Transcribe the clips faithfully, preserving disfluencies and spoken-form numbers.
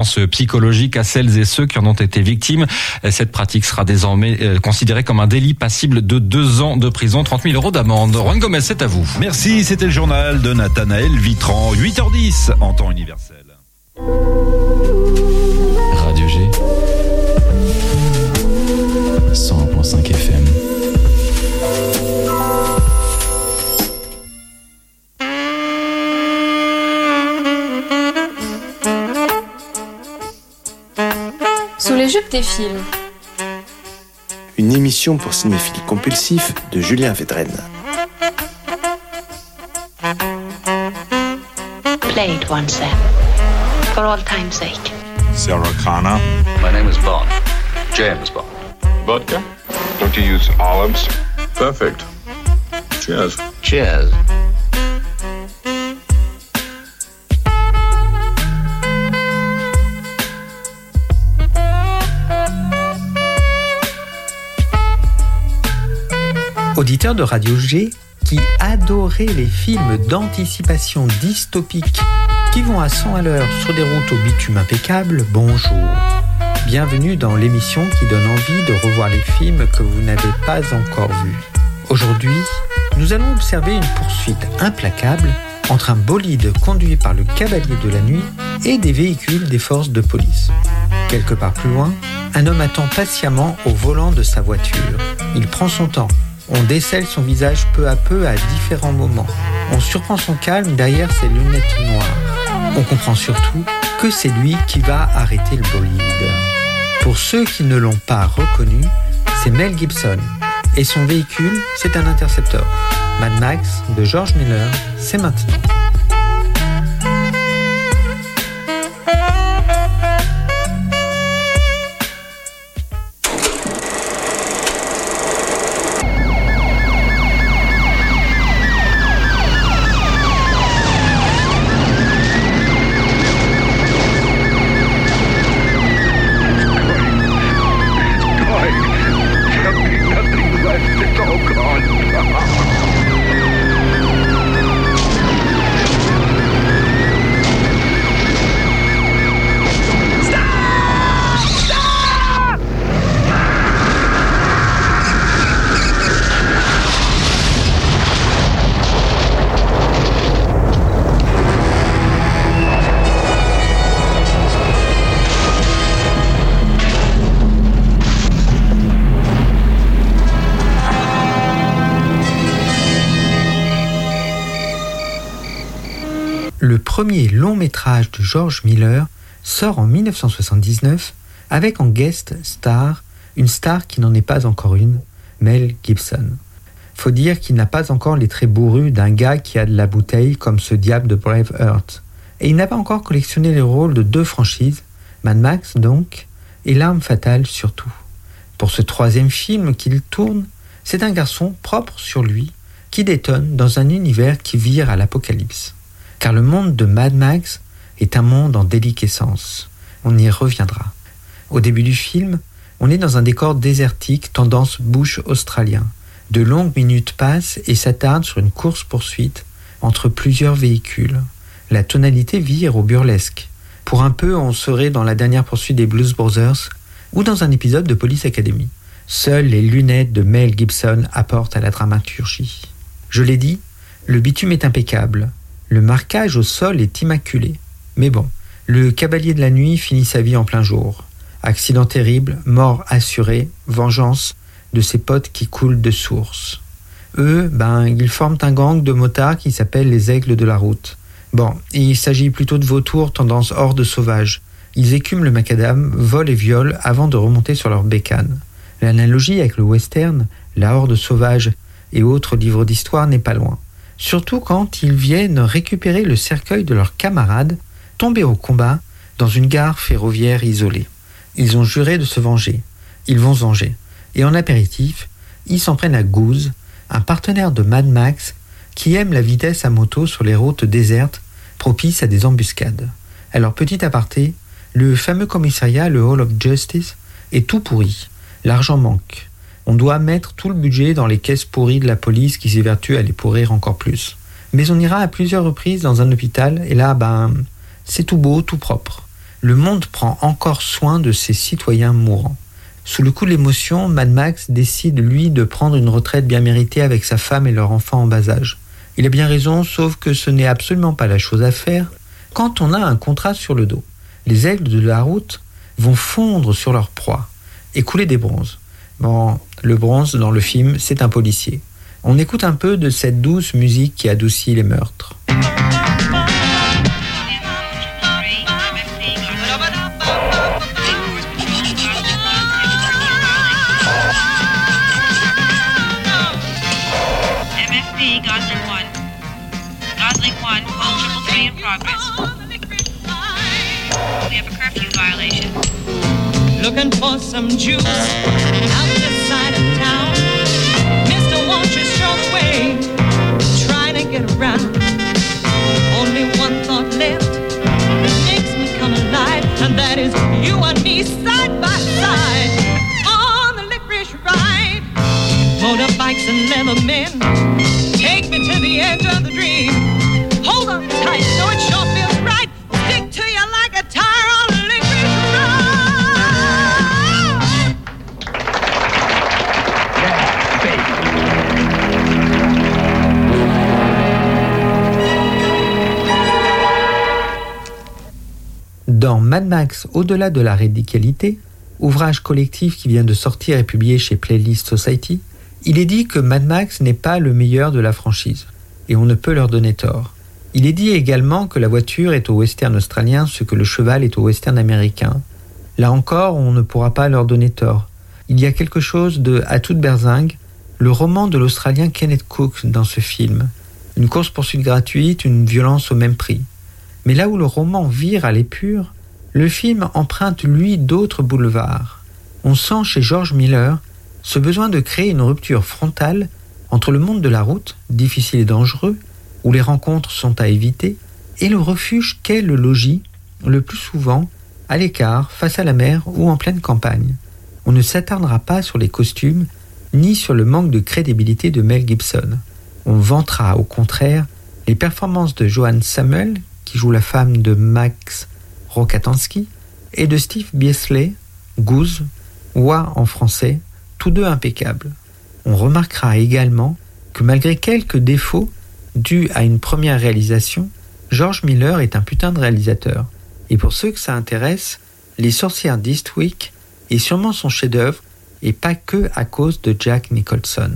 assistance psychologique à celles et ceux qui en ont été victimes. Cette pratique sera désormais considérée comme un délit passible de deux ans de prison, trente mille euros d'amende. Juan Gomez, c'est à vous. Merci, c'était le journal de Nathanaël Vitran, huit heures dix en temps universel. Radio G, cent un virgule cinq F M. Sous les jupes des films. Une émission pour cinéphiles compulsifs de Julien Védrenne. Play it once then, for all time's sake. Sarah Connor. My name is Bond. James Bond. Vodka? Don't you use olives? Perfect. Cheers. Cheers. Auditeur de Radio G qui adorait les films d'anticipation dystopiques qui vont à cent à l'heure sur des routes au bitume impeccable, bonjour. Bienvenue dans l'émission qui donne envie de revoir les films que vous n'avez pas encore vus. Aujourd'hui, nous allons observer une poursuite implacable entre un bolide conduit par le cavalier de la nuit et des véhicules des forces de police. Quelque part plus loin, un homme attend patiemment au volant de sa voiture. Il prend son temps. On décèle son visage peu à peu à différents moments. On surprend son calme derrière ses lunettes noires. On comprend surtout que c'est lui qui va arrêter le bolide. Pour ceux qui ne l'ont pas reconnu, c'est Mel Gibson. Et son véhicule, c'est un Interceptor. Mad Max de George Miller, c'est maintenant. Le premier long métrage de George Miller sort en dix-neuf cent soixante-dix-neuf avec en guest star une star qui n'en est pas encore une, Mel Gibson. Faut dire qu'il n'a pas encore les traits bourrus d'un gars qui a de la bouteille comme ce diable de Braveheart. Et il n'a pas encore collectionné les rôles de deux franchises, Mad Max donc, et L'Arme Fatale surtout. Pour ce troisième film qu'il tourne, c'est un garçon propre sur lui qui détonne dans un univers qui vire à l'apocalypse. Car le monde de Mad Max est un monde en déliquescence. On y reviendra. Au début du film, on est dans un décor désertique tendance bush australien. De longues minutes passent et s'attardent sur une course-poursuite entre plusieurs véhicules. La tonalité vire au burlesque. Pour un peu, on serait dans la dernière poursuite des Blues Brothers ou dans un épisode de Police Academy. Seules les lunettes de Mel Gibson apportent à la dramaturgie. Je l'ai dit, le bitume est impeccable. Le marquage au sol est immaculé. Mais bon, le cavalier de la nuit finit sa vie en plein jour. Accident terrible, mort assurée, vengeance de ses potes qui coulent de source. Eux, ben, ils forment un gang de motards qui s'appelle les Aigles de la Route. Bon, il s'agit plutôt de vautours tendance horde sauvage. Ils écument le macadam, volent et violent avant de remonter sur leur bécane. L'analogie avec le western, la horde sauvage et autres livres d'histoire n'est pas loin. Surtout quand ils viennent récupérer le cercueil de leurs camarades tombés au combat dans une gare ferroviaire isolée. Ils ont juré de se venger. Ils vont se venger. Et en apéritif, ils s'en prennent à Goose, un partenaire de Mad Max qui aime la vitesse à moto sur les routes désertes propices à des embuscades. Alors petit aparté, le fameux commissariat, le Hall of Justice, est tout pourri. L'argent manque. On doit mettre tout le budget dans les caisses pourries de la police qui s'évertue à les pourrir encore plus. Mais on ira à plusieurs reprises dans un hôpital et là, ben, c'est tout beau, tout propre. le monde prend encore soin de ses citoyens mourants. Sous le coup de l'émotion, Mad Max décide, lui, de prendre une retraite bien méritée avec sa femme et leur enfant en bas âge. Il a bien raison, sauf que ce n'est absolument pas la chose à faire quand on a un contrat sur le dos. Les aigles de la route vont fondre sur leur proie et couler des bronzes. Bon, le bronze, dans le film, c'est un policier. On écoute un peu de cette douce musique qui adoucit les meurtres. Looking for some juice out this side of town. Mister, won't you show the way? Trying to get around. Only one thought left that makes me come alive, and that is you and me side by side on the licorice ride. Motorbikes and leather men take me to the edge of the dream. Hold on tight, so it sure feels right. Stick to you like a tire on the licorice ride. Dans Mad Max, au-delà de la radicalité, ouvrage collectif qui vient de sortir et publié chez Playlist Society, il est dit que Mad Max n'est pas le meilleur de la franchise, et on ne peut leur donner tort. Il est dit également que la voiture est au western australien ce que le cheval est au western américain. Là encore, on ne pourra pas leur donner tort. Il y a quelque chose de À toute berzingue, le roman de l'Australien Kenneth Cook dans ce film. Une course-poursuite gratuite, une violence au même prix. Mais là où le roman vire à l'épure, le film emprunte lui d'autres boulevards. On sent chez George Miller ce besoin de créer une rupture frontale entre le monde de la route, difficile et dangereux, où les rencontres sont à éviter, et le refuge qu'est le logis, le plus souvent à l'écart, face à la mer ou en pleine campagne. On ne s'attardera pas sur les costumes, ni sur le manque de crédibilité de Mel Gibson. On vantera au contraire les performances de Joanne Samuel, qui joue la femme de Max Rokatansky, et de Steve Bisley, Goose, Oie en français, tous deux impeccables. On remarquera également que malgré quelques défauts dus à une première réalisation, George Miller est un putain de réalisateur. Et pour ceux que ça intéresse, Les Sorcières d'Eastwick est sûrement son chef-d'œuvre, et pas que à cause de Jack Nicholson.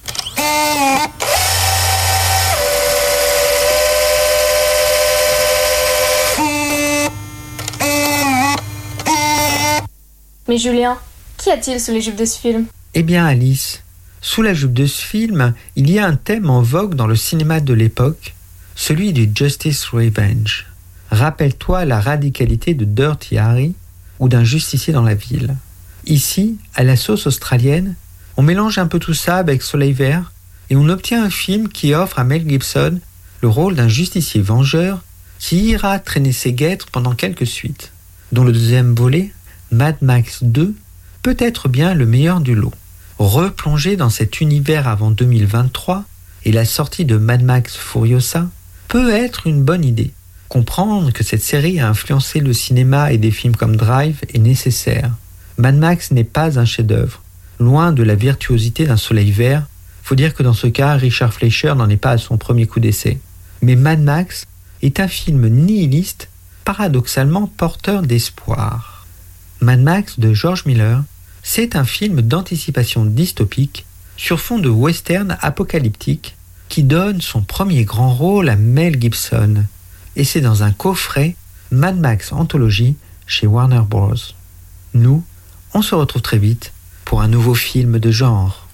Mais Julien, qu'y a-t-il sous les jupes de ce film ? Eh bien Alice, sous la jupe de ce film, il y a un thème en vogue dans le cinéma de l'époque, celui du Justice Revenge. Rappelle-toi la radicalité de Dirty Harry ou d'un justicier dans la ville. Ici, à la sauce australienne, on mélange un peu tout ça avec Soleil Vert et on obtient un film qui offre à Mel Gibson le rôle d'un justicier vengeur qui ira traîner ses guêtres pendant quelques suites, dont le deuxième volet, Mad Max deux, peut être bien le meilleur du lot. Replonger dans cet univers avant deux mille vingt-trois et la sortie de Mad Max Furiosa peut être une bonne idée. Comprendre que cette série a influencé le cinéma et des films comme Drive est nécessaire. Mad Max n'est pas un chef-d'œuvre. Loin de la virtuosité d'un Soleil Vert, faut dire que dans ce cas, Richard Fleischer n'en est pas à son premier coup d'essai. Mais Mad Max est un film nihiliste, paradoxalement porteur d'espoir. Mad Max de George Miller, c'est un film d'anticipation dystopique sur fond de western apocalyptique qui donne son premier grand rôle à Mel Gibson. Et c'est dans un coffret Mad Max Anthology chez Warner Bros. Nous, on se retrouve très vite pour un nouveau film de genre.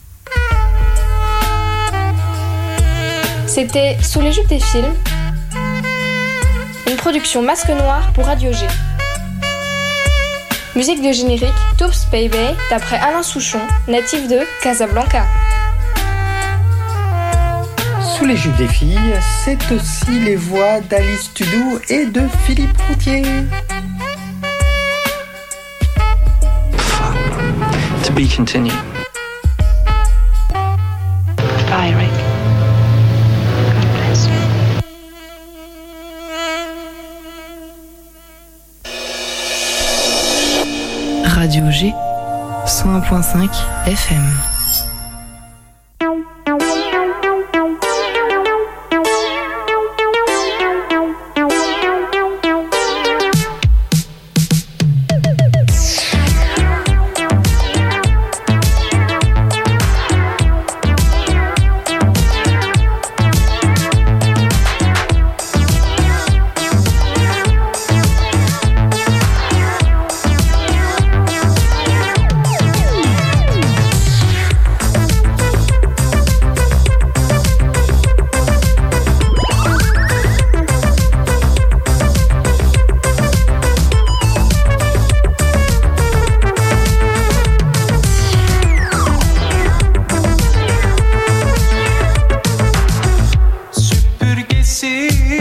C'était Sous les jupes des films, une production Masque Noir pour Radio G. Musique de générique Toops Baby d'après Alain Souchon, natif de Casablanca. Sous les jupes des filles, c'est aussi les voix d'Alice Tudou et de Philippe Routier. To be continued. Bye, Rick. God bless you. Radio G, cent un virgule cinq F M.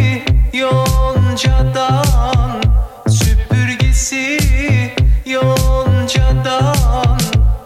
Yoncadan süpürgesi yok.